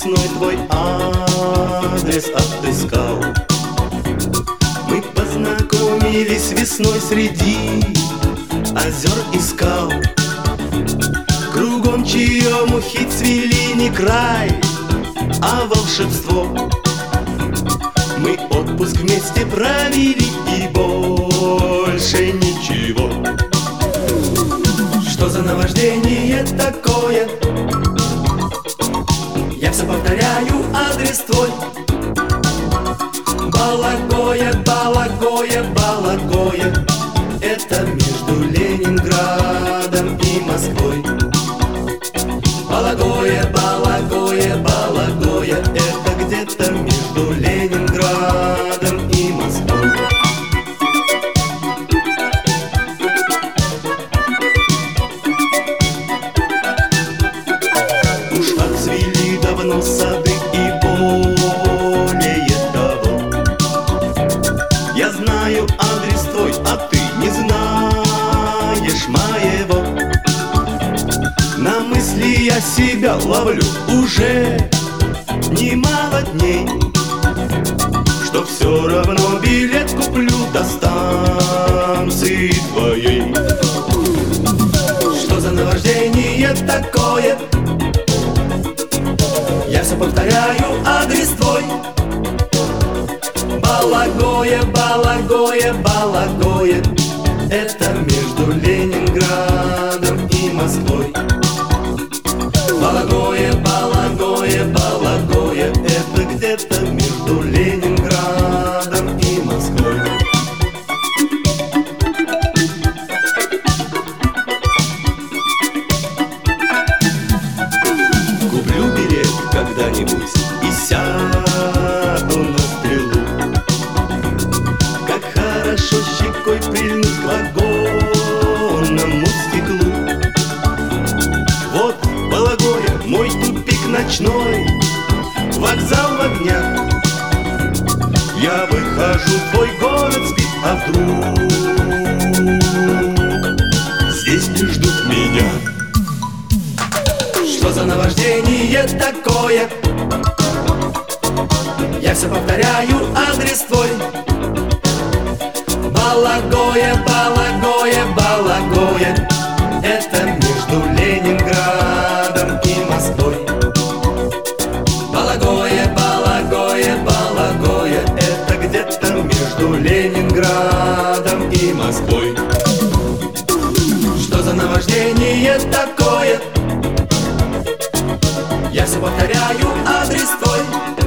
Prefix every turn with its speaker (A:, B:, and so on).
A: весной твой адрес отыскал. Мы познакомились весной среди озер и скал. Кругом черемухи цвели не край, а волшебство. Мы отпуск вместе провели и больше ничего. Что за наваждение такое? Я все повторяю адрес твой. Балагоя, Балагоя, Балагоя. Это между Ленинградом и Москвой. Балагоя, Балагоя, Балагоя. Это где-то между Ленинградом и Москвой. Уж отцвели давно сады и более того. Я знаю адрес твой, а ты не знаешь моего. На мысли я себя ловлю уже немало дней, что все равно билет куплю до станции твоей. Что за наваждение такое? Я все повторяю адрес твой. Балагоя, Балагоя, Балагоя. Это между Ленинградом и Москвой. Балагоя, Балагоя, Балагоя. Это где-то между Ленинградом и Москвой. Куплю билет когда-нибудь и сяду на стрелу. Как хорошо щекой прильнуть к вагонному стеклу. Вот Балагоя, мой тупик ночной, вокзал в огнях. Я выхожу, твой город спит, а вдруг здесь не ждут меня. Что за наваждение такое? Я все повторяю адрес твой. Балагоя, Балагоя, Балагоя. Это между Ленинградом и Москвой. Балагоя, Балагоя, Балагоя. Это где-то между Ленинградом и Москвой. Что за наваждение такое? Я все повторяю адрес твой.